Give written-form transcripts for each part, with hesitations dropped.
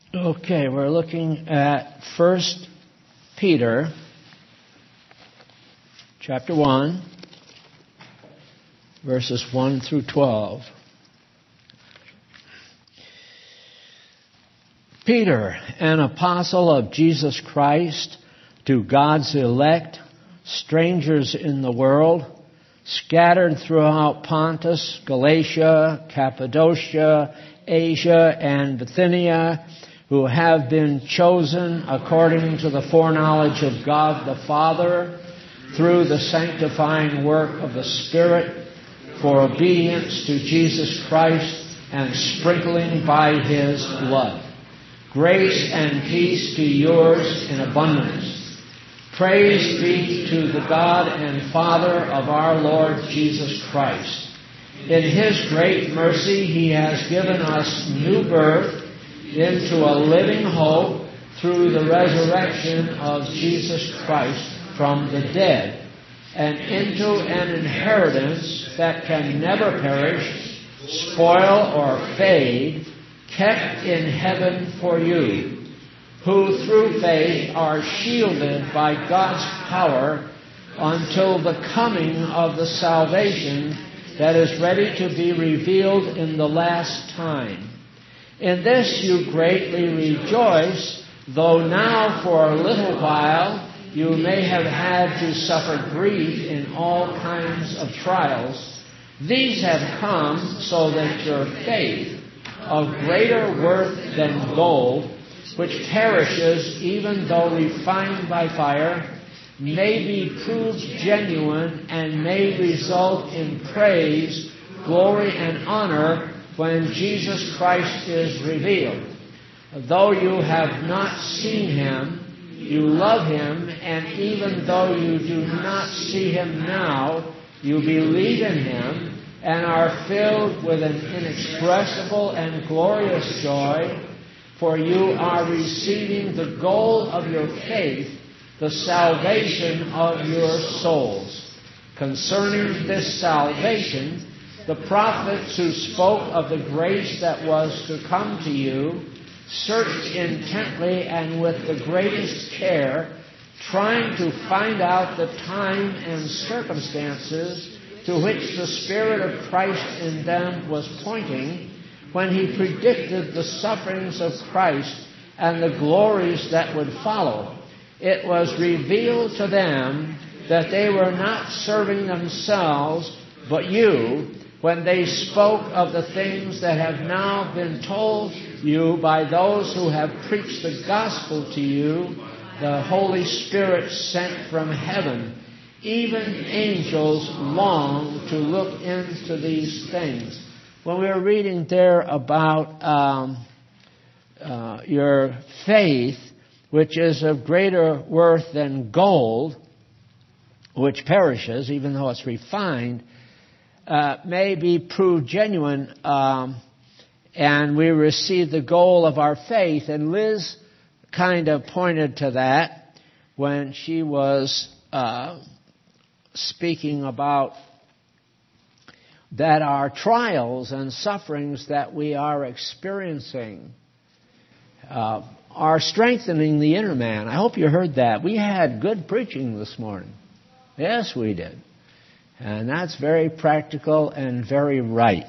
Okay, we're looking at 1 Peter chapter 1, verses 1 through 12. Peter, an apostle of Jesus Christ, to God's elect, strangers in the world, scattered throughout Pontus, Galatia, Cappadocia, Asia, and Bithynia, who have been chosen according to the foreknowledge of God the Father, through the sanctifying work of the Spirit, for obedience to Jesus Christ and sprinkling by His blood. Grace and peace be yours in abundance. Praise be to the God and Father of our Lord Jesus Christ. In His great mercy He has given us new birth into a living hope through the resurrection of Jesus Christ from the dead, and into an inheritance that can never perish, spoil, or fade, kept in heaven for you, who through faith are shielded by God's power until the coming of the salvation that is ready to be revealed in the last time. In this you greatly rejoice, though now for a little while you may have had to suffer grief in all kinds of trials. These have come so that your faith, of greater worth than gold, which perishes even though refined by fire, may be proved genuine and may result in praise, glory, and honor when Jesus Christ is revealed. Though you have not seen Him, you love Him, and even though you do not see Him now, you believe in Him and are filled with an inexpressible and glorious joy, for you are receiving the goal of your faith, the salvation of your souls. Concerning this salvation, the prophets who spoke of the grace that was to come to you searched intently and with the greatest care, trying to find out the time and circumstances to which the Spirit of Christ in them was pointing when He predicted the sufferings of Christ and the glories that would follow. It was revealed to them that they were not serving themselves but you, when they spoke of the things that have now been told you by those who have preached the gospel to you, the Holy Spirit sent from heaven. Even angels long to look into these things. When we were reading there about your faith, which is of greater worth than gold, which perishes, even though it's refined, may be proved genuine, and we receive the goal of our faith. And Liz kind of pointed to that when she was speaking about that our trials and sufferings that we are experiencing are strengthening the inner man. I hope you heard that. We had good preaching this morning. Yes, we did. And that's very practical and very right.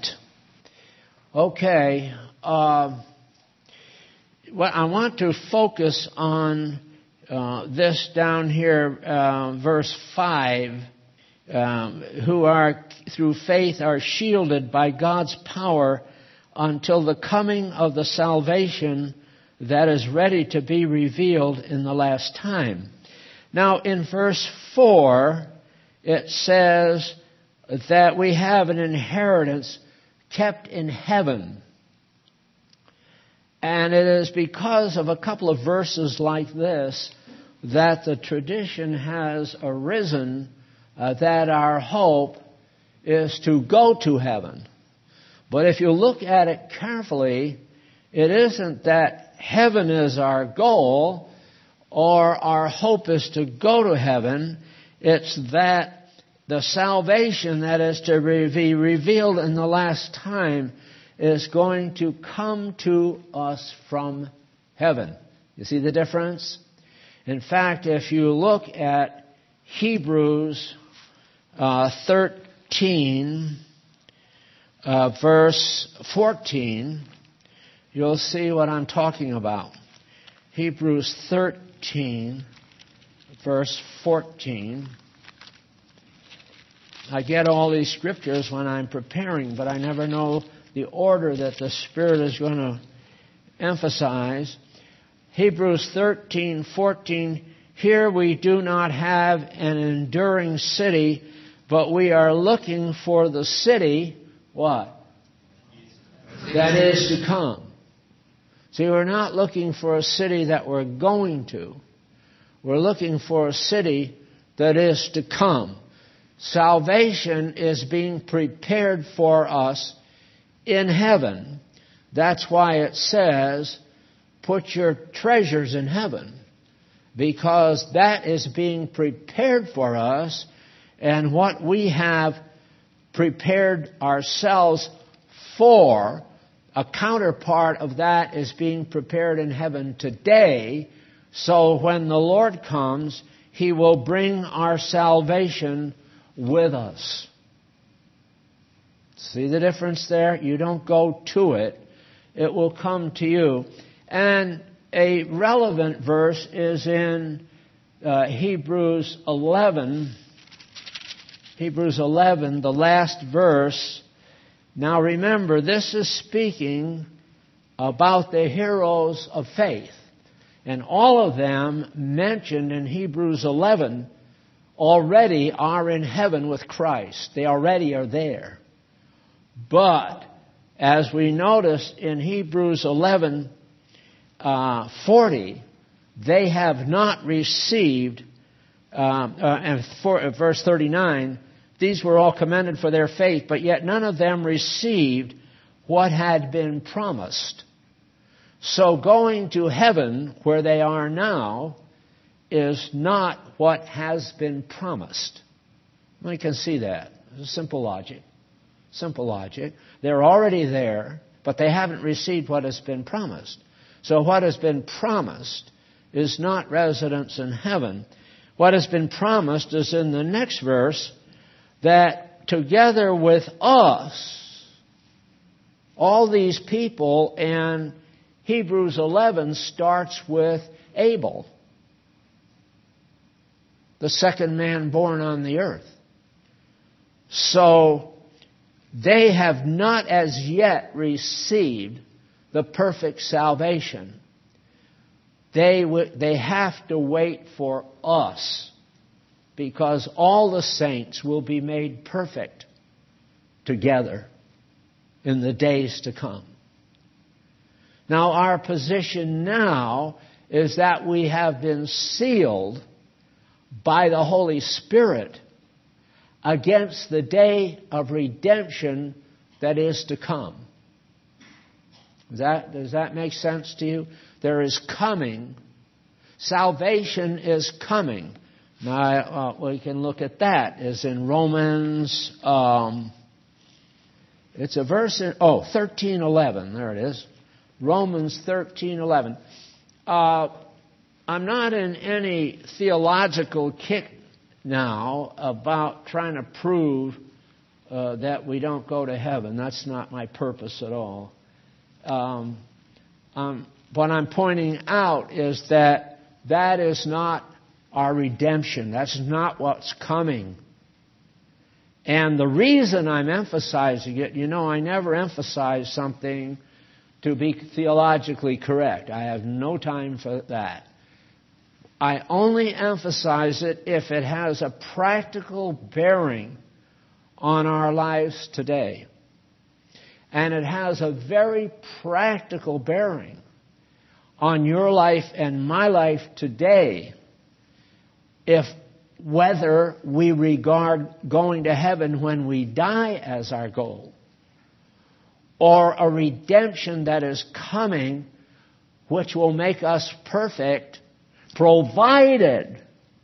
Okay. Well, I want to focus on this down here, verse 5, who are, through faith, are shielded by God's power until the coming of the salvation that is ready to be revealed in the last time. Now, in verse 4, it says that we have an inheritance kept in heaven. And it is because of a couple of verses like this that the tradition has arisen that our hope is to go to heaven. But if you look at it carefully, it isn't that heaven is our goal or our hope is to go to heaven. It's that the salvation that is to be revealed in the last time is going to come to us from heaven. You see the difference? In fact, if you look at Hebrews 13, verse 14, you'll see what I'm talking about. Hebrews 13, verse 14. I get all these scriptures when I'm preparing, but I never know the order that the Spirit is going to emphasize. Hebrews 13:14. Here we do not have an enduring city, but we are looking for the city, what? That is to come. See, we're not looking for a city that we're going to. We're looking for a city that is to come. Salvation is being prepared for us in heaven. That's why it says, put your treasures in heaven, because that is being prepared for us, and what we have prepared ourselves for, a counterpart of that is being prepared in heaven today, so when the Lord comes, He will bring our salvation with us. See the difference there? You don't go to it. It will come to you. And a relevant verse is in Hebrews 11. Hebrews 11, the last verse. Now remember, this is speaking about the heroes of faith. And all of them mentioned in Hebrews 11 already are in heaven with Christ. They already are there. But as we notice in Hebrews 11:40, they have not received, verse 39, these were all commended for their faith, but yet none of them received what had been promised. So going to heaven, where they are now, is not what has been promised. We can see that. It's simple logic. Simple logic. They're already there, but they haven't received what has been promised. So what has been promised is not residence in heaven. What has been promised is in the next verse, that together with us, all these people, and Hebrews 11 starts with Abel, the second man born on the earth. So they have not as yet received the perfect salvation. They have to wait for us, because all the saints will be made perfect together in the days to come. Now, our position now is that we have been sealed by the Holy Spirit against the day of redemption that is to come. Does that make sense to you? There is coming. Salvation is coming. Now, we can look at that. It's in Romans, it's a verse in, 13:11. There it is. Romans 13:11. I'm not in any theological kick now about trying to prove that we don't go to heaven. That's not my purpose at all. What I'm pointing out is that is not our redemption. That's not what's coming. And the reason I'm emphasizing it, I never emphasize something to be theologically correct. I have no time for that. I only emphasize it if it has a practical bearing on our lives today. And it has a very practical bearing on your life and my life today, whether we regard going to heaven when we die as our goal, or a redemption that is coming which will make us perfect, provided,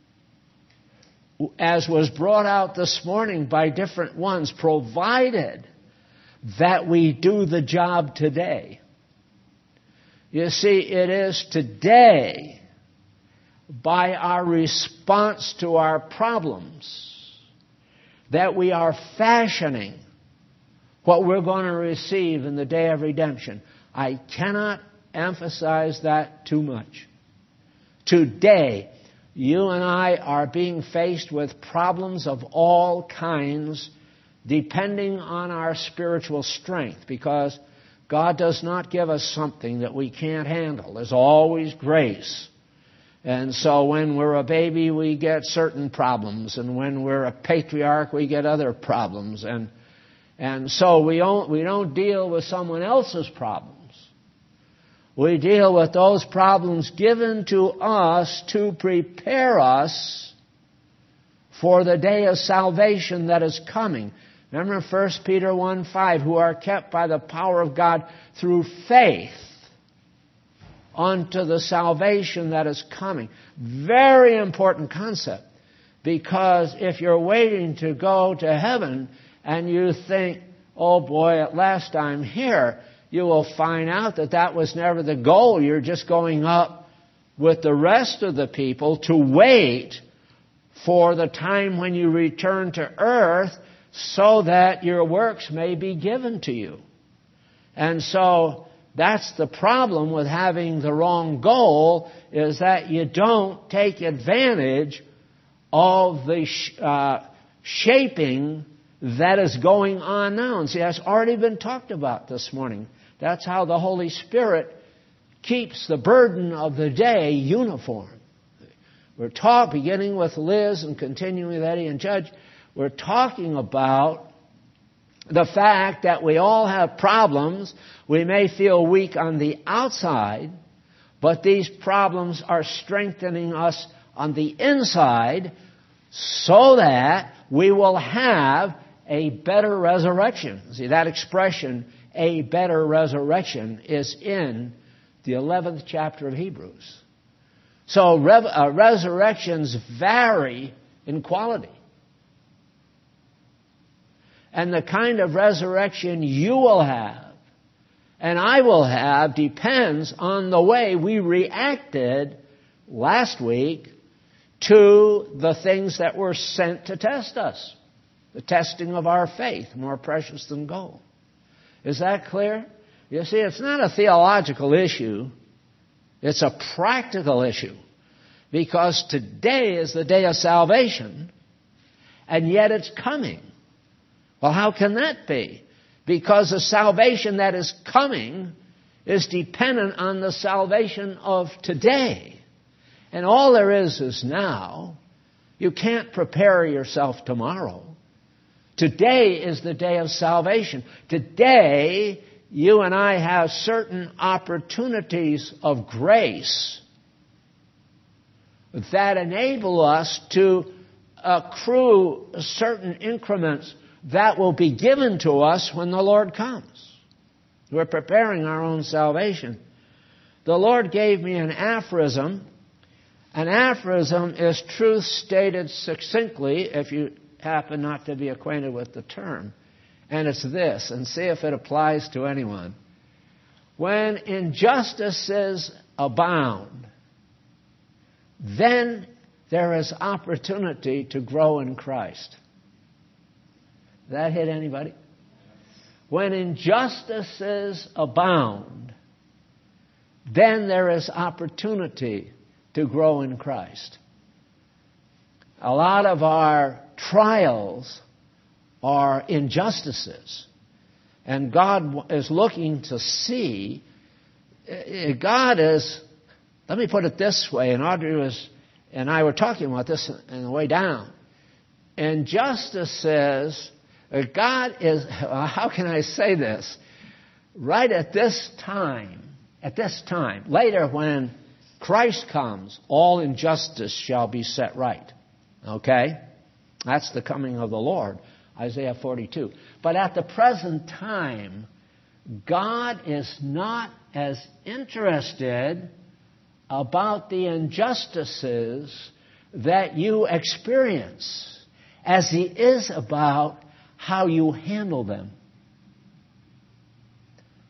as was brought out this morning by different ones, provided that we do the job today. You see, it is today, by our response to our problems, that we are fashioning what we're going to receive in the day of redemption. I cannot emphasize that too much. Today, you and I are being faced with problems of all kinds, depending on our spiritual strength, because God does not give us something that we can't handle. There's always grace. And so when we're a baby, we get certain problems. And when we're a patriarch, we get other problems. And so we don't deal with someone else's problems. We deal with those problems given to us to prepare us for the day of salvation that is coming. Remember 1 Peter 1:5, who are kept by the power of God through faith unto the salvation that is coming. Very important concept, because if you're waiting to go to heaven and you think, oh boy, at last I'm here, you will find out that that was never the goal. You're just going up with the rest of the people to wait for the time when you return to earth so that your works may be given to you. And so that's the problem with having the wrong goal, is that you don't take advantage of the shaping that is going on now. And see, that's already been talked about this morning. That's how the Holy Spirit keeps the burden of the day uniform. We're beginning with Liz and continuing with Eddie and Judge, we're talking about the fact that we all have problems. We may feel weak on the outside, but these problems are strengthening us on the inside so that we will have a better resurrection. See, that expression, a better resurrection, is in the 11th chapter of Hebrews. So resurrections vary in quality. And the kind of resurrection you will have and I will have depends on the way we reacted last week to the things that were sent to test us. The testing of our faith, more precious than gold. Is that clear? You see, it's not a theological issue. It's a practical issue. Because today is the day of salvation, and yet it's coming. Well, how can that be? Because the salvation that is coming is dependent on the salvation of today. And all there is now. You can't prepare yourself tomorrow. Today is the day of salvation. Today, you and I have certain opportunities of grace that enable us to accrue certain increments that will be given to us when the Lord comes. We're preparing our own salvation. The Lord gave me an aphorism. An aphorism is truth stated succinctly, if you happen not to be acquainted with the term. And it's this, and see if it applies to anyone. When injustices abound, then there is opportunity to grow in Christ. Does that hit anybody? When injustices abound, then there is opportunity to grow in Christ. A lot of our trials are injustices. And God is looking to see, let me put it this way, and Audrey and I were talking about this on the way down. Injustice says, God is, how can I say this? Right at this time, later when Christ comes, all injustice shall be set right. Okay? That's the coming of the Lord, Isaiah 42. But at the present time, God is not as interested about the injustices that you experience as He is about how you handle them.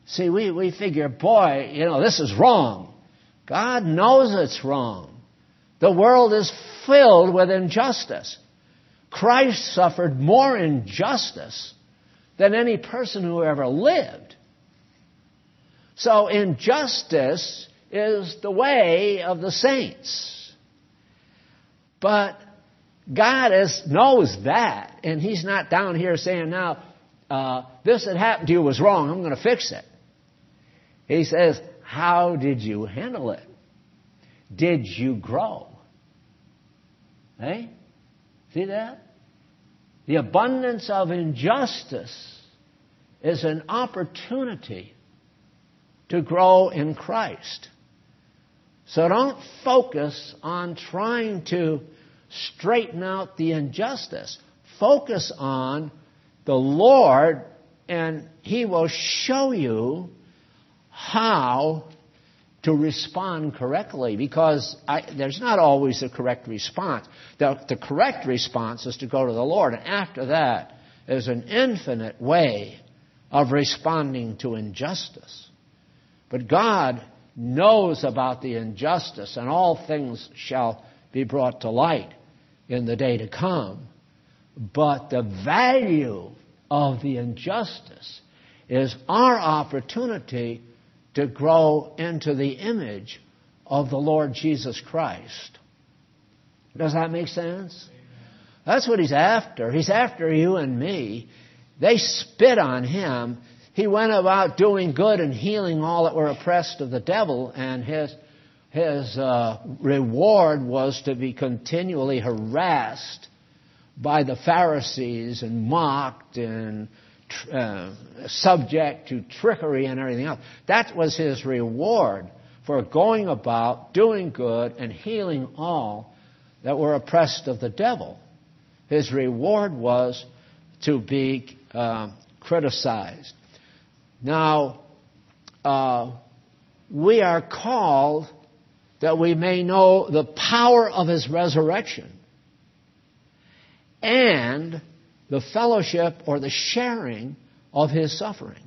See, we figure, boy, this is wrong. God knows it's wrong. The world is filled with injustice. Christ suffered more injustice than any person who ever lived. So injustice is the way of the saints. But God knows that, and He's not down here saying, now, this that happened to you was wrong, I'm going to fix it. He says, how did you handle it? Did you grow? Hey? See that? The abundance of injustice is an opportunity to grow in Christ. So don't focus on trying to straighten out the injustice. Focus on the Lord, and He will show you how to respond correctly, because there's not always a correct response. The correct response is to go to the Lord, and after that is an infinite way of responding to injustice. But God knows about the injustice, and all things shall be brought to light in the day to come. But the value of the injustice is our opportunity to grow into the image of the Lord Jesus Christ. Does that make sense? That's what He's after. He's after you and me. They spit on Him. He went about doing good and healing all that were oppressed of the devil, and his reward was to be continually harassed by the Pharisees and mocked and subject to trickery and everything else. That was His reward for going about doing good and healing all that were oppressed of the devil. His reward was to be criticized. Now, we are called that we may know the power of His resurrection and the fellowship or the sharing of His sufferings.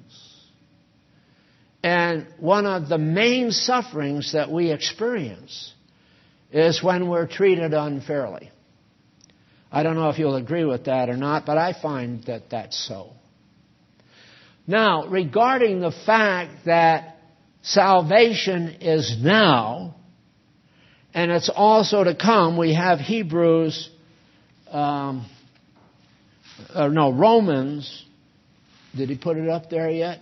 And one of the main sufferings that we experience is when we're treated unfairly. I don't know if you'll agree with that or not, but I find that that's so. Now, regarding the fact that salvation is now, and it's also to come, we have Romans. Did he put it up there yet?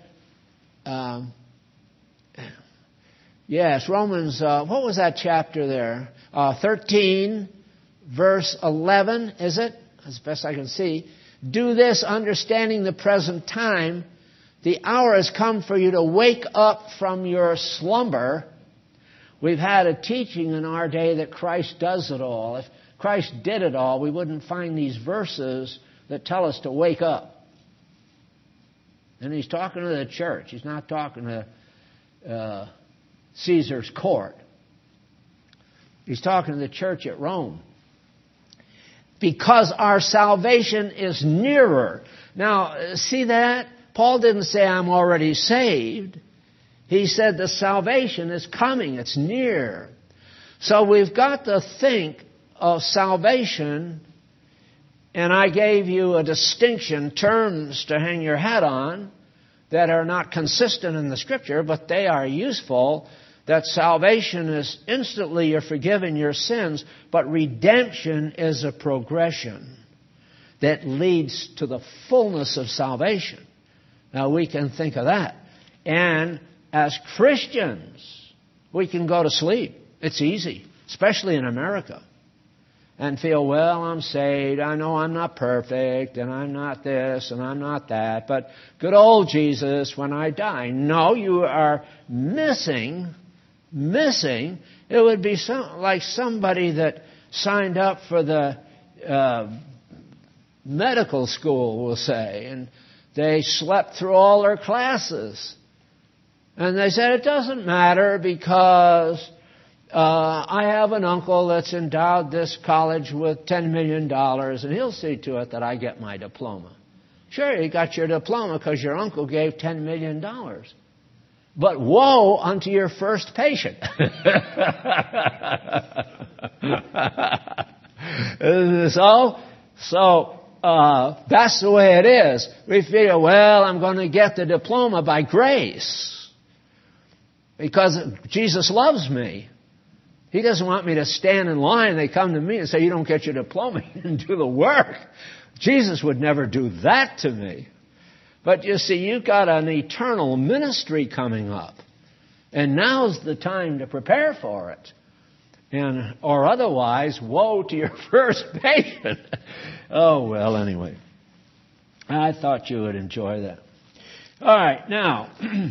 Yes, Romans, what was that chapter there? 13, verse 11, is it? As best I can see. Do this, understanding the present time. The hour has come for you to wake up from your slumber. We've had a teaching in our day that Christ does it all. If Christ did it all, we wouldn't find these verses that tell us to wake up. And He's talking to the church. He's not talking to Caesar's court. He's talking to the church at Rome. Because our salvation is nearer. Now, see that? Paul didn't say, I'm already saved. He said the salvation is coming. It's near. So we've got to think of salvation, and I gave you a distinction, terms to hang your hat on, that are not consistent in the Scripture, but they are useful. That salvation is instantly you're forgiven your sins, but redemption is a progression that leads to the fullness of salvation. Now we can think of that. And as Christians, we can go to sleep. It's easy, especially in America. And feel, well, I'm saved. I know I'm not perfect, and I'm not this, and I'm not that. But good old Jesus, when I die. No, you are missing. It would be like somebody that signed up for the medical school, we'll say, and they slept through all their classes. And they said, it doesn't matter because I have an uncle that's endowed this college with $10 million, and he'll see to it that I get my diploma. Sure, you got your diploma because your uncle gave $10 million. But woe unto your first patient. So that's the way it is. We feel, well, I'm going to get the diploma by grace because Jesus loves me. He doesn't want me to stand in line. They come to me and say, you don't get your diploma, you didn't do the work. Jesus would never do that to me. But you see, you've got an eternal ministry coming up. And now's the time to prepare for it. Or otherwise, woe to your first patient. Oh, well, anyway. I thought you would enjoy that. All right, now,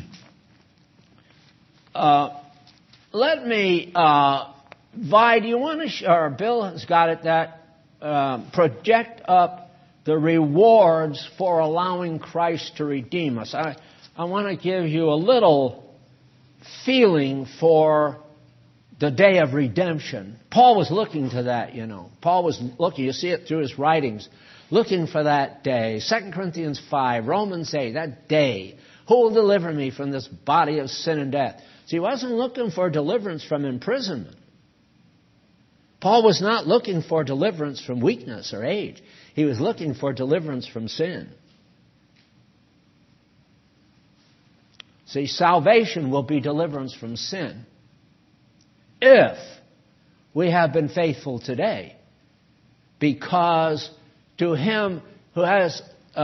let me, Vi, do you want to, or Bill has got it, that project up the rewards for allowing Christ to redeem us. I want to give you a little feeling for the day of redemption. Paul was looking to that, you know. Paul was looking, you see it through his writings, looking for that day. 2 Corinthians 5, Romans 8, that day. Who will deliver me from this body of sin and death? See, he wasn't looking for deliverance from imprisonment. Paul was not looking for deliverance from weakness or age. He was looking for deliverance from sin. See, salvation will be deliverance from sin if we have been faithful today. Because to him who has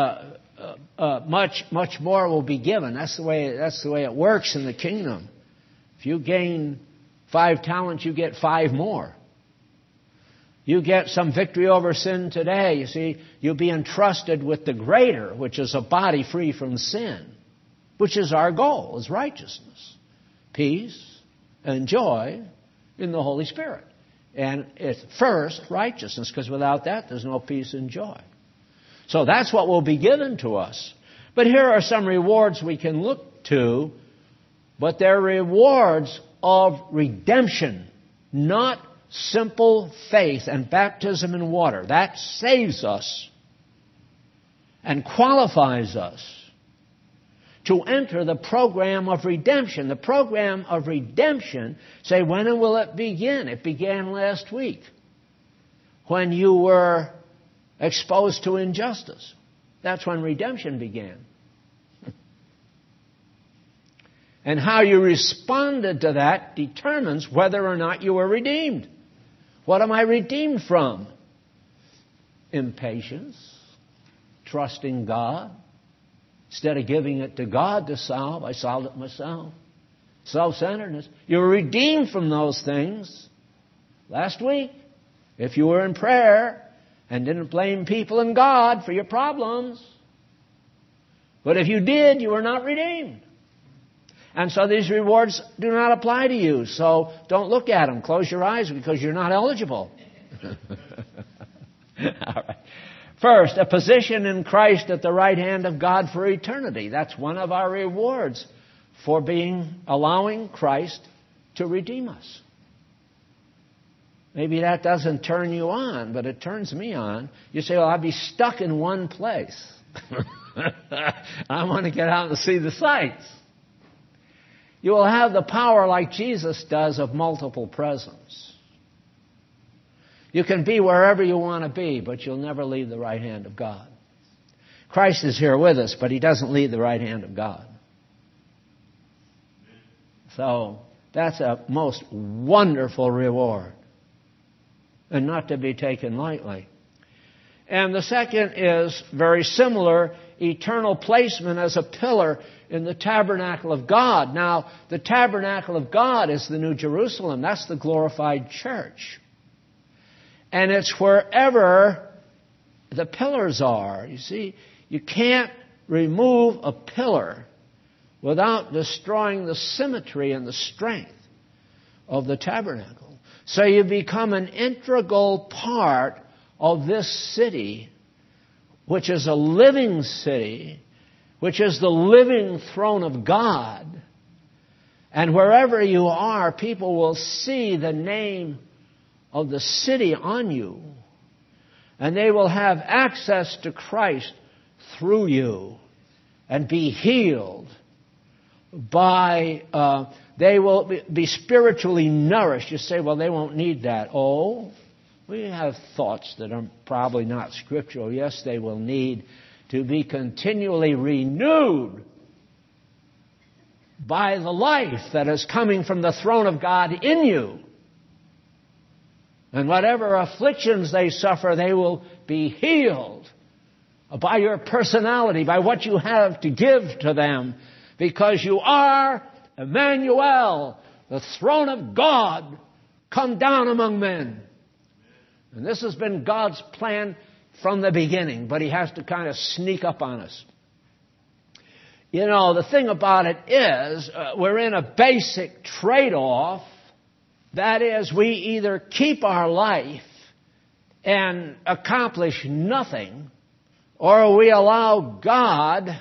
much more will be given. That's the way it works in the kingdom. If you gain 5 talents, you get 5 more. You get some victory over sin today. You see, you'll be entrusted with the greater, which is a body free from sin, which is our goal, is righteousness, peace, and joy in the Holy Spirit. And it's first righteousness, because without that, there's no peace and joy. So that's what will be given to us. But here are some rewards we can look to, but they're rewards of redemption, not simple faith and baptism in water. That saves us and qualifies us to enter the program of redemption. The program of redemption, say, when will it begin? It began last week when you were exposed to injustice. That's when redemption began. And how you responded to that determines whether or not you were redeemed. What am I redeemed from? Impatience, trusting God. Instead of giving it to God to solve, I solved it myself. Self-centeredness. You were redeemed from those things last week. If you were in prayer and didn't blame people and God for your problems. But if you did, you were not redeemed. And so these rewards do not apply to you. So don't look at them. Close your eyes because you're not eligible. All right. First, a position in Christ at the right hand of God for eternity. That's one of our rewards for allowing Christ to redeem us. Maybe that doesn't turn you on, but it turns me on. You say, well, I'll be stuck in one place. I want to get out and see the sights. You will have the power like Jesus does of multiple presence. You can be wherever you want to be, but you'll never leave the right hand of God. Christ is here with us, but He doesn't leave the right hand of God. So that's a most wonderful reward and not to be taken lightly. And the second is very similar, eternal placement as a pillar in the tabernacle of God. Now, the tabernacle of God is the New Jerusalem. That's the glorified church. And it's wherever the pillars are. You see, you can't remove a pillar without destroying the symmetry and the strength of the tabernacle. So you become an integral part of this city, which is a living city, which is the living throne of God. And wherever you are, people will see the name of the city on you. And they will have access to Christ through you and be healed they will be spiritually nourished. You say, well, they won't need that. Oh, we have thoughts that are probably not scriptural. Yes, they will need to be continually renewed by the life that is coming from the throne of God in you. And whatever afflictions they suffer, they will be healed by your personality, by what you have to give to them, because you are Emmanuel, the throne of God, come down among men. And this has been God's plan from the beginning, but He has to kind of sneak up on us. You know, the thing about it is, we're in a basic trade-off. That is, we either keep our life and accomplish nothing, or we allow God.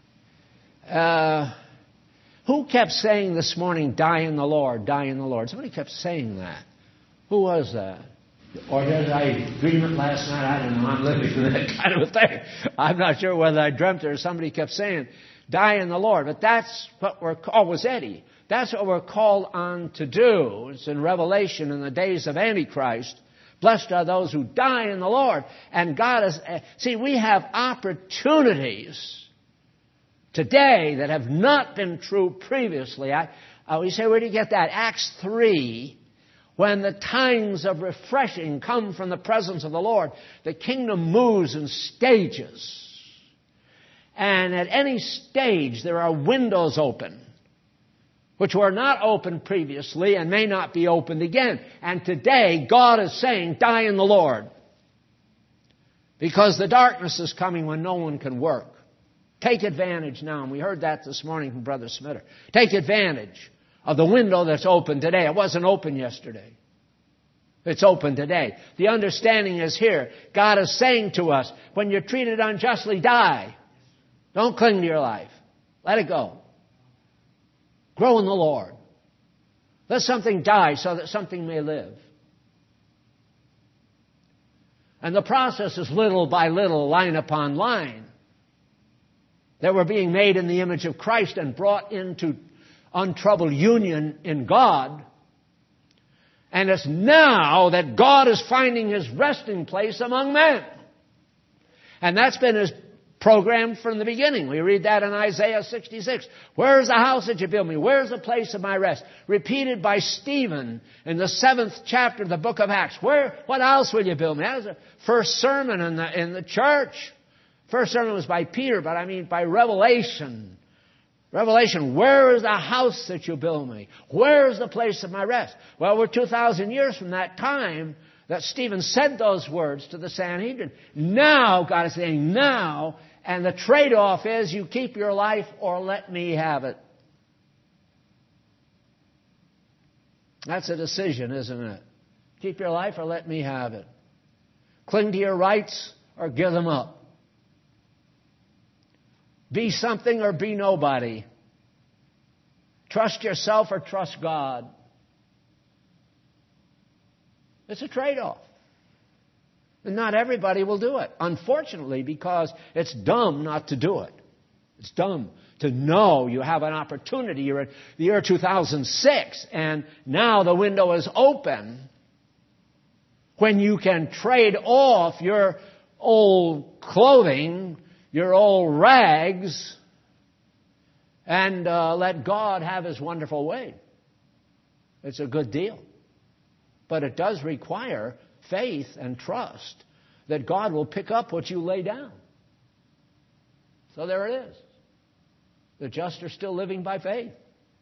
Who kept saying this morning, die in the Lord, die in the Lord? Somebody kept saying that. Who was that? Or did I dream it last night? I don't know. I'm living for that kind of a thing. I'm not sure whether I dreamt it or somebody kept saying, die in the Lord. But that's what we're called. Was Eddie. That's what we're called on to do. It's in Revelation in the days of Antichrist. Blessed are those who die in the Lord. And God is... See, we have opportunities today that have not been true previously. We say, where do you get that? Acts 3, when the times of refreshing come from the presence of the Lord, the kingdom moves in stages. And at any stage, there are windows open, which were not open previously and may not be opened again. And today, God is saying, die in the Lord. Because the darkness is coming when no one can work. Take advantage now. And we heard that this morning from Brother Smitter. Take advantage of the window that's open today. It wasn't open yesterday. It's open today. The understanding is here. God is saying to us, when you're treated unjustly, die. Don't cling to your life. Let it go. Grow in the Lord. Let something die so that something may live. And the process is little by little, line upon line, that we're being made in the image of Christ and brought into untroubled union in God. And it's now that God is finding His resting place among men. And that's been His program from the beginning. We read that in Isaiah 66. Where's the house that you build me? Where's the place of my rest? Repeated by Stephen in the 7th chapter of the book of Acts. What else will you build me? That was the first sermon in the church. First sermon was by Peter, but I mean by Revelation. Revelation, where is the house that you build me? Where is the place of my rest? Well, we're 2,000 years from that time that Stephen said those words to the Sanhedrin. Now, God is saying, now, and the trade-off is you keep your life or let me have it. That's a decision, isn't it? Keep your life or let me have it. Cling to your rights or give them up. Be something or be nobody. Trust yourself or trust God. It's a trade-off. And not everybody will do it, unfortunately, because it's dumb not to do it. It's dumb to know you have an opportunity. You're in the year 2006, and now the window is open when you can trade off your old clothing, your old rags, and let God have His wonderful way. It's a good deal. But it does require faith and trust that God will pick up what you lay down. So there it is. The just are still living by faith.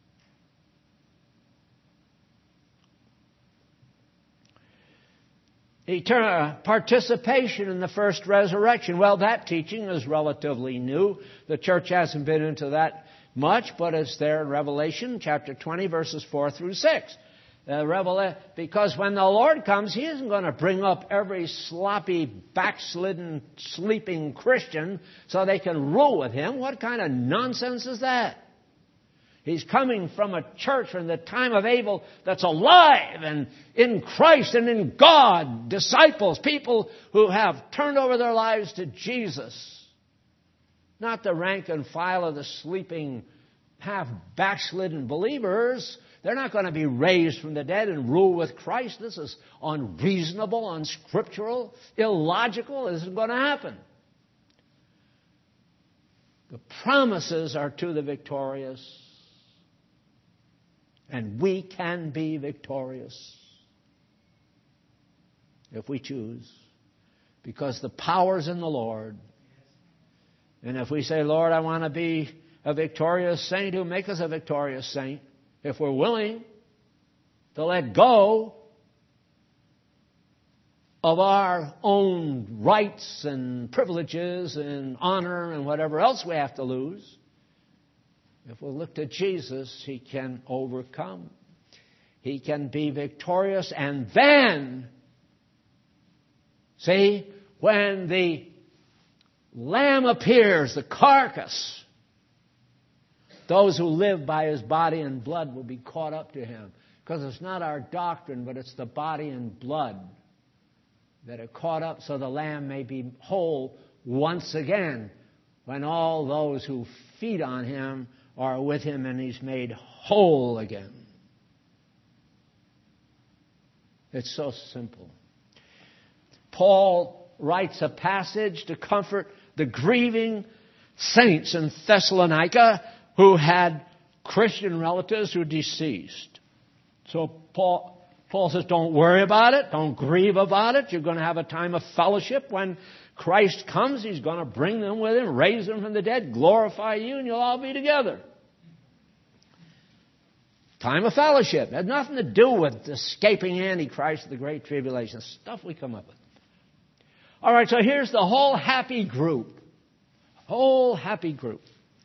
Eternal participation in the first resurrection. Well, that teaching is relatively new. The church hasn't been into that much, but it's there in Revelation chapter 20, verses 4 through 6. Because when the Lord comes, He isn't going to bring up every sloppy, backslidden, sleeping Christian so they can rule with Him. What kind of nonsense is that? He's coming from a church from the time of Abel that's alive and in Christ and in God. Disciples, people who have turned over their lives to Jesus. Not the rank and file of the sleeping half backslidden believers. They're not going to be raised from the dead and rule with Christ. This is unreasonable, unscriptural, illogical. This isn't going to happen. The promises are to the victorious. And we can be victorious if we choose. Because the power's in the Lord. And if we say, Lord, I want to be a victorious saint, He'll make us a victorious saint. If we're willing to let go of our own rights and privileges and honor and whatever else we have to lose. If we'll look to Jesus, He can overcome. He can be victorious. And then, see, when the Lamb appears, the carcass, those who live by His body and blood will be caught up to Him. Because it's not our doctrine, but it's the body and blood that are caught up so the Lamb may be whole once again when all those who feed on Him are with Him and He's made whole again. It's so simple. Paul writes a passage to comfort the grieving saints in Thessalonica who had Christian relatives who were deceased. So Paul says, don't worry about it. Don't grieve about it. You're going to have a time of fellowship. When Christ comes, He's going to bring them with Him, raise them from the dead, glorify you, and you'll all be together. Time of fellowship. It has nothing to do with escaping Antichrist, the Great Tribulation. Stuff we come up with. All right, so here's the whole happy group. Whole happy group.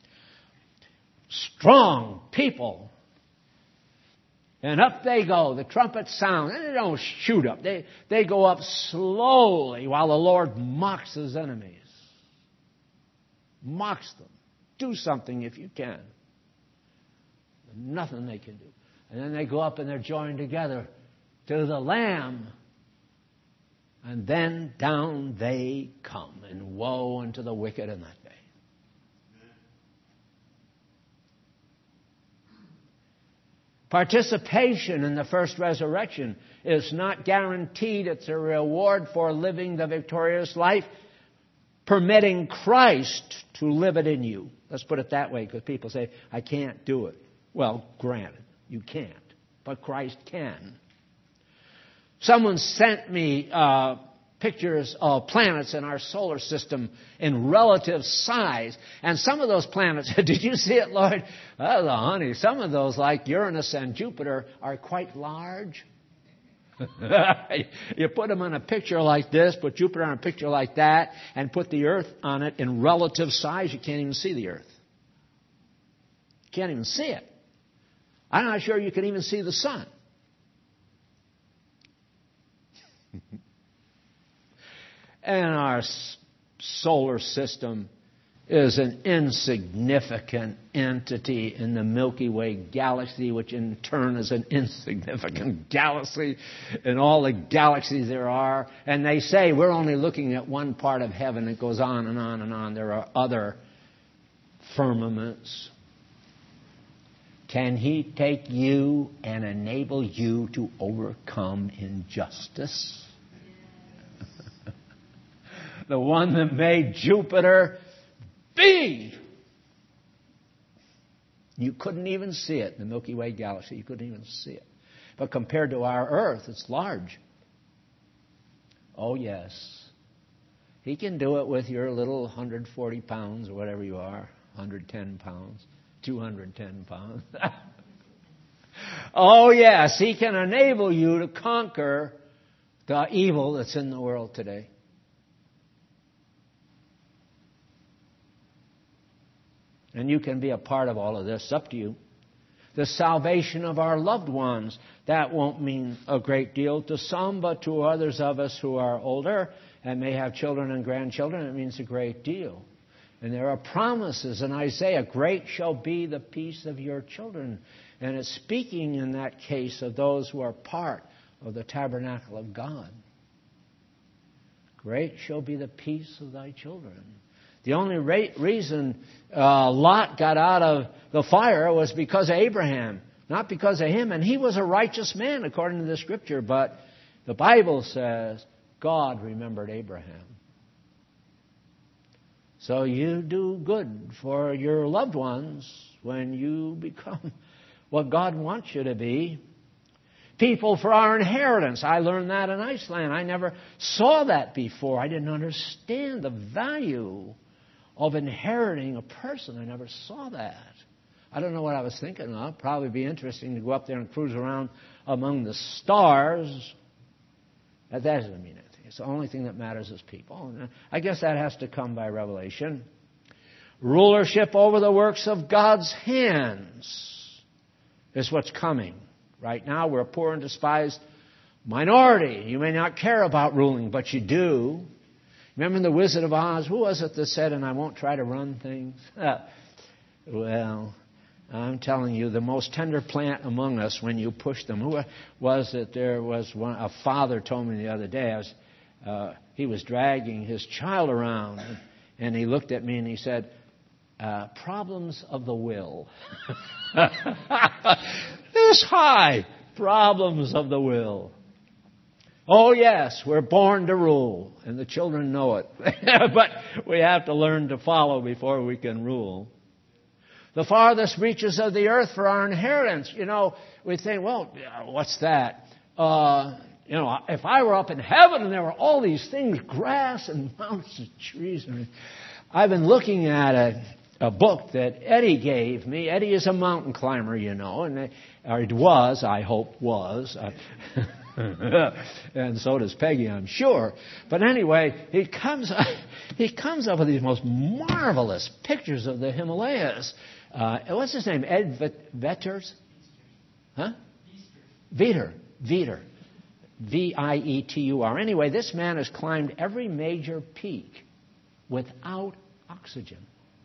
Strong people. And up they go. The trumpets sound. And they don't shoot up. They go up slowly while the Lord mocks His enemies. Mocks them. Do something if you can. Nothing they can do. And then they go up and they're joined together to the Lamb. And then down they come. And woe unto the wicked in that day. Participation in the first resurrection is not guaranteed. It's a reward for living the victorious life, permitting Christ to live it in you. Let's put it that way, because people say, I can't do it. Well, granted, you can't, but Christ can. Someone sent me pictures of planets in our solar system in relative size. And some of those planets, did you see it, Lloyd? Oh, honey, some of those, like Uranus and Jupiter, are quite large. You put them on a picture like this, put Jupiter on a picture like that, and put the Earth on it in relative size, you can't even see the Earth. You can't even see it. I'm not sure you can even see the sun. And our solar system is an insignificant entity in the Milky Way galaxy, which in turn is an insignificant galaxy in all the galaxies there are. And they say we're only looking at one part of heaven. It goes on and on and on. There are other firmaments. Can He take you and enable you to overcome injustice? The one that made Jupiter be. You couldn't even see it in the Milky Way galaxy. You couldn't even see it. But compared to our Earth, it's large. Oh, yes. He can do it with your little 140 pounds or whatever you are, 110 pounds, 210 pounds. Oh, yes. He can enable you to conquer the evil that's in the world today. And you can be a part of all of this. It's up to you. The salvation of our loved ones, that won't mean a great deal to some, but to others of us who are older and may have children and grandchildren, it means a great deal. And there are promises in Isaiah, great shall be the peace of your children. And it's speaking in that case of those who are part of the tabernacle of God. Great shall be the peace of thy children. The only reason Lot got out of the fire was because of Abraham, not because of him. And he was a righteous man according to the Scripture. But the Bible says God remembered Abraham. So you do good for your loved ones when you become what God wants you to be. People for our inheritance. I learned that in Iceland. I never saw that before. I didn't understand the value of inheriting a person. I never saw that. I don't know what I was thinking of. Probably be interesting to go up there and cruise around among the stars. That doesn't mean anything. It's the only thing that matters is people. And I guess that has to come by revelation. Rulership over the works of God's hands is what's coming. Right now, we're a poor and despised minority. You may not care about ruling, but you do. Remember in The Wizard of Oz? Who was it that said, and I won't try to run things? Well, I'm telling you, the most tender plant among us when you push them. Who was it? There was one. A father told me the other day, he was dragging his child around, and he looked at me and he said, problems of the will. This high, problems of the will. Oh yes, we're born to rule, and the children know it. But we have to learn to follow before we can rule. The farthest reaches of the earth for our inheritance. You know, we think, well, what's that? If I were up in heaven and there were all these things, grass and mountains and trees. I've been looking at a book that Eddie gave me. Eddie is a mountain climber, you know, or it was, I hope, was. And so does Peggy, I'm sure. But anyway, he comes up with these most marvelous pictures of the Himalayas. What's his name? Ed Vetters? Huh? Veter. Vietur. Anyway, this man has climbed every major peak without oxygen.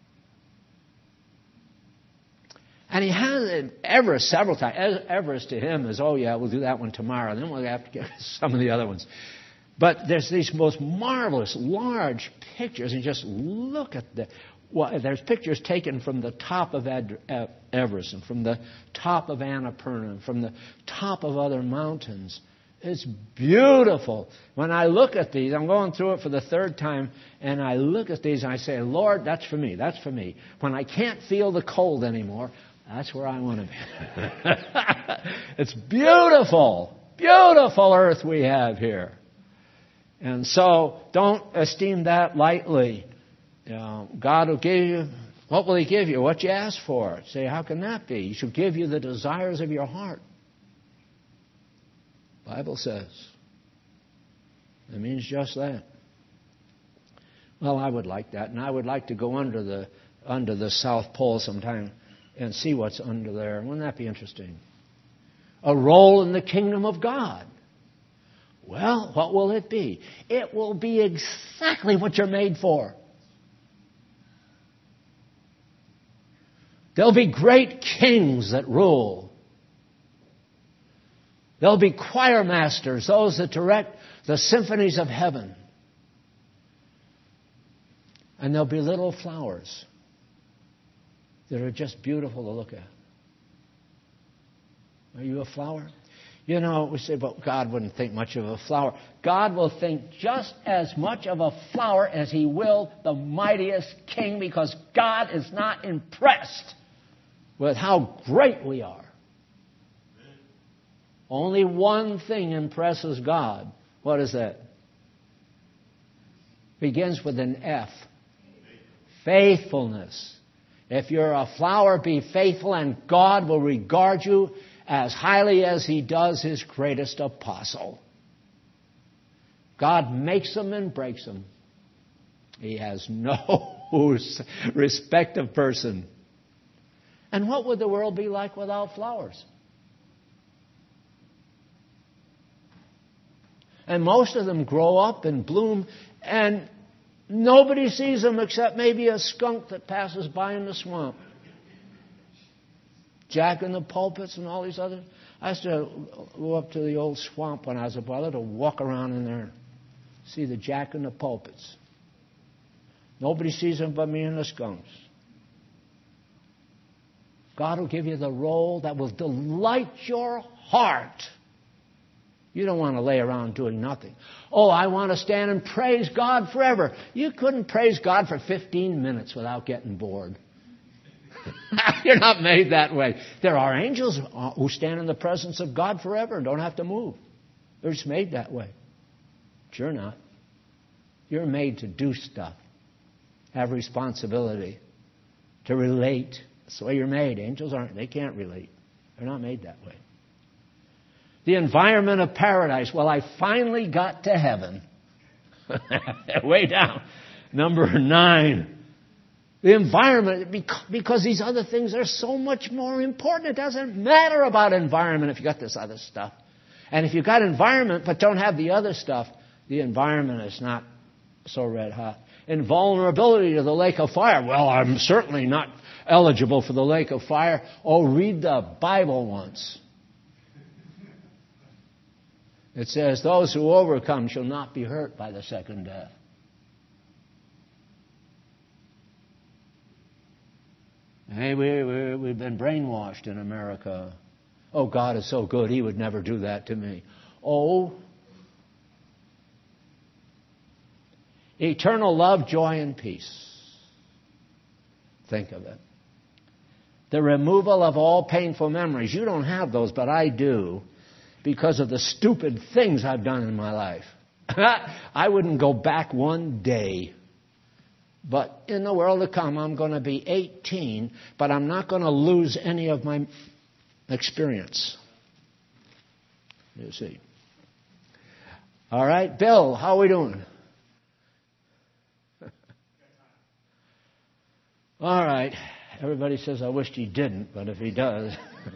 And he has Everest several times. Everest to him is, oh yeah, we'll do that one tomorrow. Then we'll have to get some of the other ones. But there's these most marvelous, large pictures. And just look at there's pictures taken from the top of Everest and from the top of Annapurna and from the top of other mountains. It's beautiful. When I look at these, I'm going through it for the third time, and I look at these and I say, Lord, that's for me. That's for me. When I can't feel the cold anymore, that's where I want to be. It's beautiful. Beautiful earth we have here. And so don't esteem that lightly. God will give you, what will He give you? What you ask for. Say, how can that be? He should give you the desires of your heart. The Bible says. It means just that. Well, I would like that. And I would like to go under the South Pole sometime and see what's under there. Wouldn't that be interesting? A role in the kingdom of God. Well, what will it be? It will be exactly what you're made for. There'll be great kings that rule. There'll be choir masters, those that direct the symphonies of heaven. And there'll be little flowers that are just beautiful to look at. Are you a flower? You know, we say, but God wouldn't think much of a flower. God will think just as much of a flower as He will the mightiest king, because God is not impressed with how great we are. Only one thing impresses God. What is that? Begins with an F. Faithfulness. If you're a flower, be faithful, and God will regard you as highly as He does His greatest apostle. God makes them and breaks them. He has no respect of person. And what would the world be like without flowers? And most of them grow up and bloom, and nobody sees them except maybe a skunk that passes by in the swamp. Jack in the pulpits and all these others. I used to go up to the old swamp when I was a brother to walk around in there and see the Jack in the pulpits. Nobody sees them but me and the skunks. God will give you the role that will delight your heart. You don't want to lay around doing nothing. Oh, I want to stand and praise God forever. You couldn't praise God for 15 minutes without getting bored. You're not made that way. There are angels who stand in the presence of God forever and don't have to move. They're just made that way. But you're not. You're made to do stuff, have responsibility, to relate. That's the way you're made. Angels aren't. They can't relate. They're not made that way. The environment of paradise. Well, I finally got to heaven. Way down. Number 9. The environment, because these other things are so much more important. It doesn't matter about environment if you got this other stuff. And if you got environment but don't have the other stuff, the environment is not so red hot. Invulnerability to the lake of fire. Well, I'm certainly not eligible for the lake of fire. Oh, read the Bible once. It says, those who overcome shall not be hurt by the second death. Hey, we've been brainwashed in America. Oh, God is so good, He would never do that to me. Oh, eternal love, joy, and peace. Think of it. The removal of all painful memories. You don't have those, but I do, because of the stupid things I've done in my life. I wouldn't go back one day. But in the world to come, I'm going to be 18, but I'm not going to lose any of my experience. You see. All right, Bill, how are we doing? All right. Everybody says, I wished he didn't, but if he does.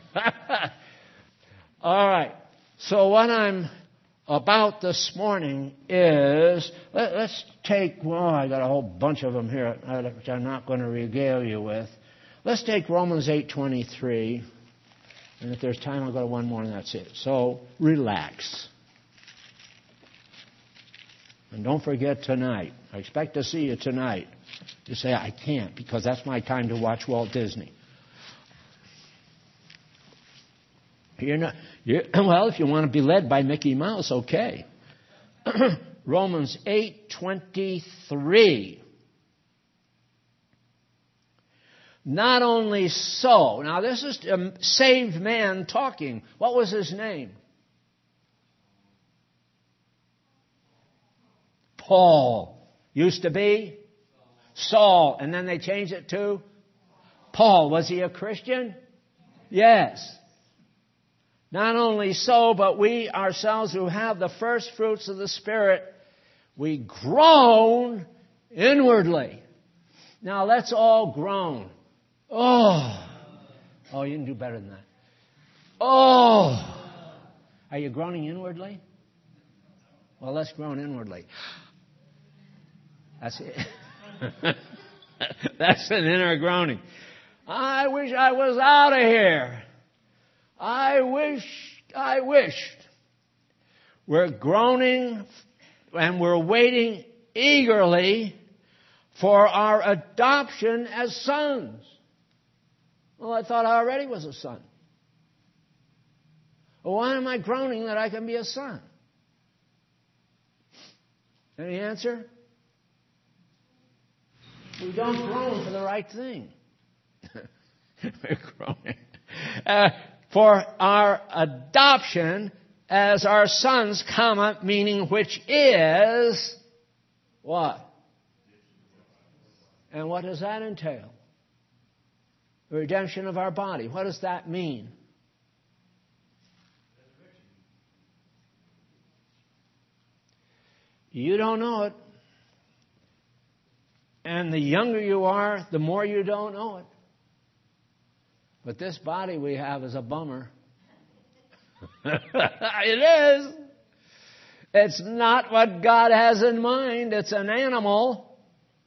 All right. So what I'm about this morning is, let's take, well, I got a whole bunch of them here, which I'm not going to regale you with. Let's take Romans 8:23, and if there's time, I'll go to one more, and that's it. So, relax. And don't forget tonight. I expect to see you tonight. You say, I can't, because that's my time to watch Walt Disney. Well, if you want to be led by Mickey Mouse, okay. Romans 8:23. Not only so. Now, this is a saved man talking. What was his name? Paul. Used to be Saul. And then they changed it to Paul. Was he a Christian? Yes. Not only so, but we ourselves who have the first fruits of the Spirit, we groan inwardly. Now let's all groan. Oh, you can do better than that. Oh, are you groaning inwardly? Well, let's groan inwardly. That's it. That's an inner groaning. I wish I was out of here. I wished. We're groaning and we're waiting eagerly for our adoption as sons. Well, I thought I already was a son. Well, why am I groaning that I can be a son? Any answer? We don't groan for the right thing. We're groaning. For our adoption as our sons, meaning which is what? And what does that entail? The redemption of our body. What does that mean? You don't know it. And the younger you are, the more you don't know it. But this body we have is a bummer. It is. It's not what God has in mind. It's an animal.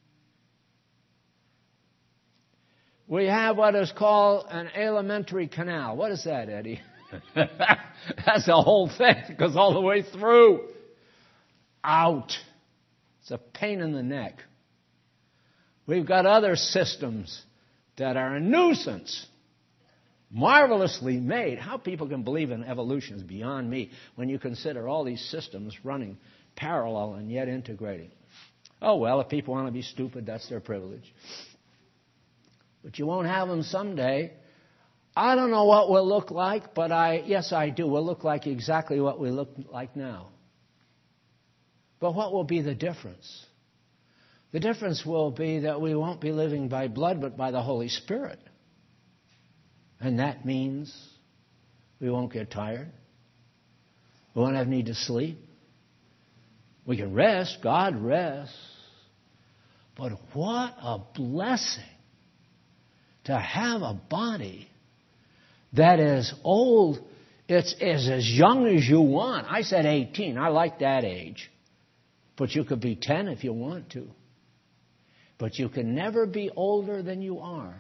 We have what is called an alimentary canal. What is that, Eddie? That's the whole thing. It goes all the way through. Out. It's a pain in the neck. We've got other systems that are a nuisance, marvelously made. How people can believe in evolution is beyond me when you consider all these systems running parallel and yet integrating. Oh, well, if people want to be stupid, that's their privilege. But you won't have them someday. I don't know what we'll look like, but yes, I do. We'll look like exactly what we look like now. But what will be the difference? The difference will be that we won't be living by blood, but by the Holy Spirit. And that means we won't get tired. We won't have need to sleep. We can rest. God rests. But what a blessing to have a body that is old. It's as young as you want. I said 18. I like that age. But you could be 10 if you want to. But you can never be older than you are.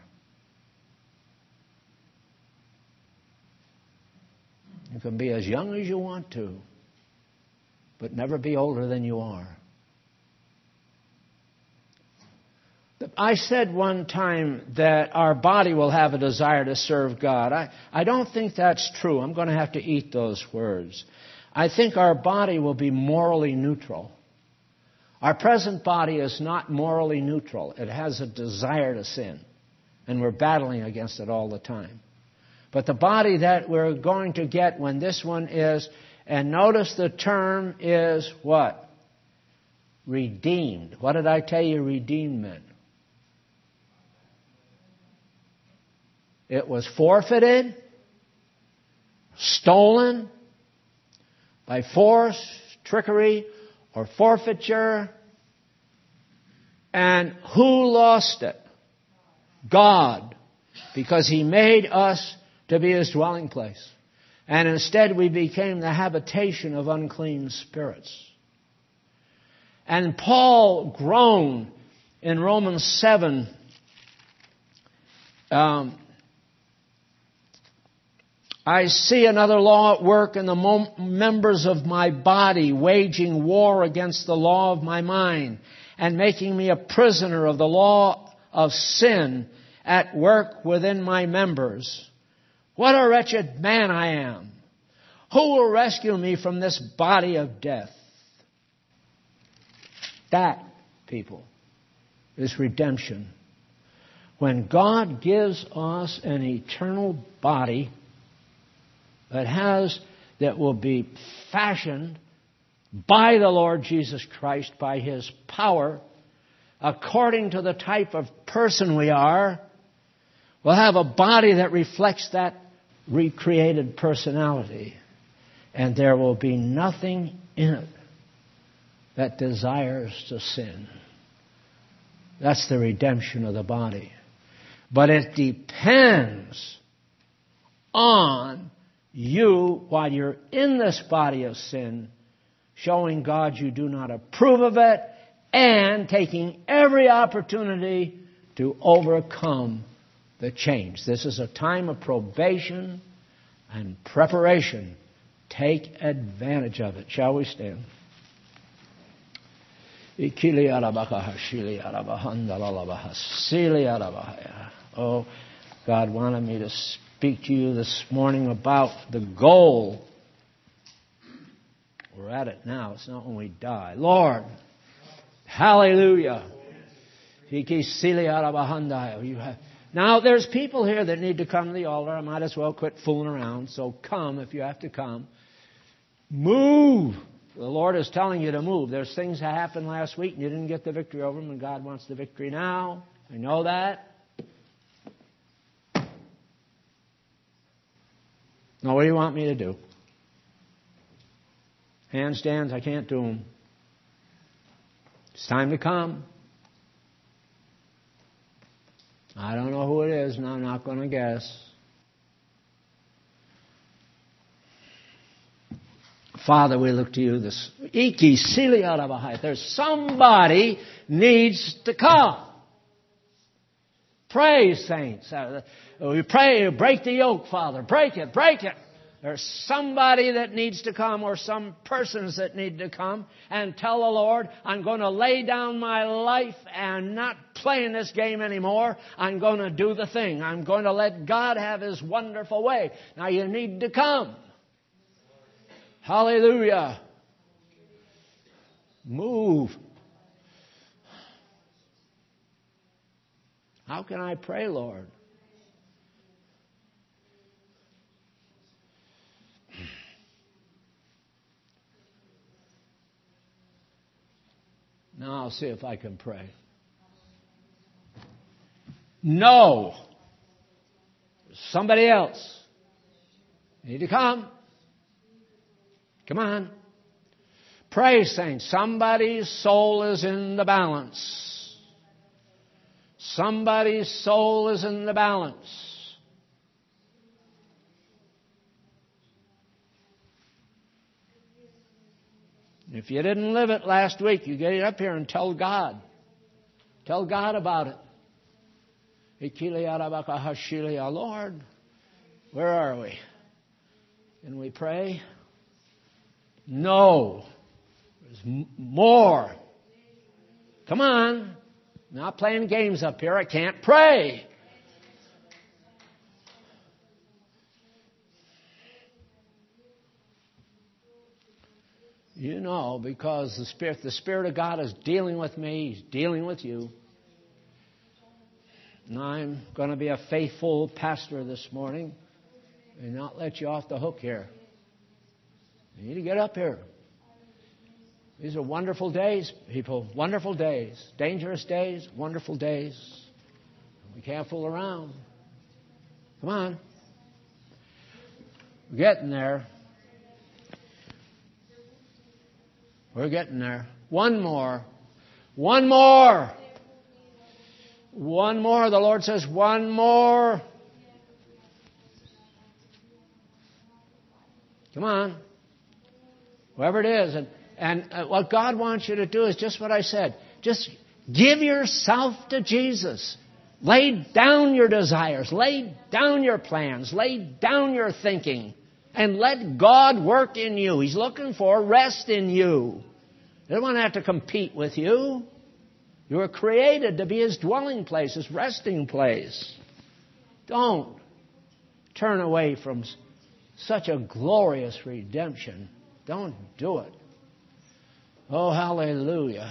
You can be as young as you want to, but never be older than you are. I said one time that our body will have a desire to serve God. I don't think that's true. I'm going to have to eat those words. I think our body will be morally neutral. Our present body is not morally neutral. It has a desire to sin, and we're battling against it all the time. But the body that we're going to get when this one is, and notice the term is what? Redeemed. What did I tell you redeemed meant? It was forfeited, stolen by force, trickery, or forfeiture. And who lost it? God. Because He made us to be His dwelling place. And instead we became the habitation of unclean spirits. And Paul groaned in Romans 7. I see another law at work in the members of my body, waging war against the law of my mind, and making me a prisoner of the law of sin at work within my members. What a wretched man I am! Who will rescue me from this body of death? That, people, is redemption. When God gives us an eternal body that will be fashioned by the Lord Jesus Christ, by His power, according to the type of person we are, we'll have a body that reflects that recreated personality. And there will be nothing in it that desires to sin. That's the redemption of the body. But it depends on you, while you're in this body of sin, showing God you do not approve of it, and taking every opportunity to overcome the change. This is a time of probation and preparation. Take advantage of it. Shall we stand? Oh, God wanted me to speak to you this morning about the goal. We're at it now. It's not when we die. Lord, hallelujah. Now, there's people here that need to come to the altar. I might as well quit fooling around. So come if you have to come. Move. The Lord is telling you to move. There's things that happened last week and you didn't get the victory over them, and God wants the victory now. I know that. Now, what do you want me to do? Handstands, I can't do them. It's time to come. I don't know who it is, and I'm not going to guess. Father, we look to you this. There's somebody needs to come. Pray, saints. We pray, break the yoke, Father. Break it, break it. There's somebody that needs to come or some persons that need to come and tell the Lord, I'm going to lay down my life and not play in this game anymore. I'm going to do the thing. I'm going to let God have His wonderful way. Now you need to come. Hallelujah. Move. How can I pray, Lord? Now I'll see if I can pray. No. Somebody else. You need to come. Come on. Pray, saints. Somebody's soul is in the balance. Somebody's soul is in the balance. If you didn't live it last week, you get up here and tell God. Tell God about it. Lord, where are we? Can we pray? No. There's more. Come on. I'm not playing games up here. I can't pray. You know, because the Spirit of God is dealing with me. He's dealing with you. And I'm going to be a faithful pastor this morning and not let you off the hook here. You need to get up here. These are wonderful days, people. Wonderful days. Dangerous days, wonderful days. We can't fool around. Come on. We're getting there. We're getting there. One more. One more. One more. The Lord says, one more. Come on. Whoever it is. And what God wants you to do is just what I said. Just give yourself to Jesus. Lay down your desires. Lay down your plans. Lay down your thinking. And let God work in you. He's looking for rest in you. He doesn't want to have to compete with you. You were created to be His dwelling place, His resting place. Don't turn away from such a glorious redemption. Don't do it. Oh, hallelujah.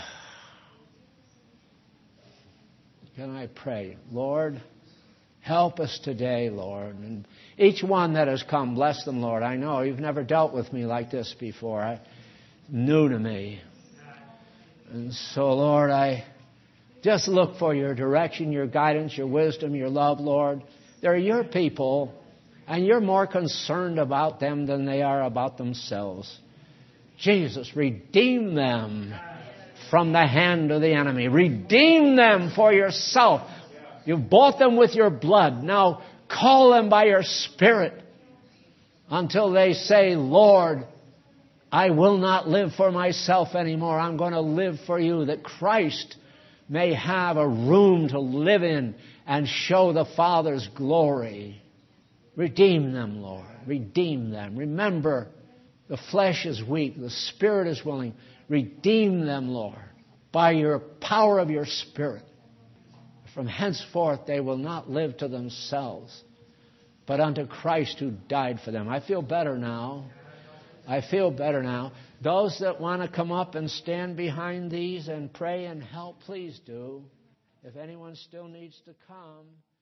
Can I pray? Lord, help us today, Lord. And each one that has come, bless them, Lord. I know you've never dealt with me like this before. New to me. And so, Lord, I just look for your direction, your guidance, your wisdom, your love, Lord. They're your people, and you're more concerned about them than they are about themselves. Jesus, redeem them from the hand of the enemy. Redeem them for yourself. You've bought them with your blood. Now call them by your Spirit until they say, Lord, I will not live for myself anymore. I'm going to live for you, that Christ may have a room to live in and show the Father's glory. Redeem them, Lord. Redeem them. Remember, the flesh is weak. The Spirit is willing. Redeem them, Lord, by your power of your Spirit. From henceforth they will not live to themselves, but unto Christ who died for them. I feel better now. I feel better now. Those that want to come up and stand behind these and pray and help, please do. If anyone still needs to come.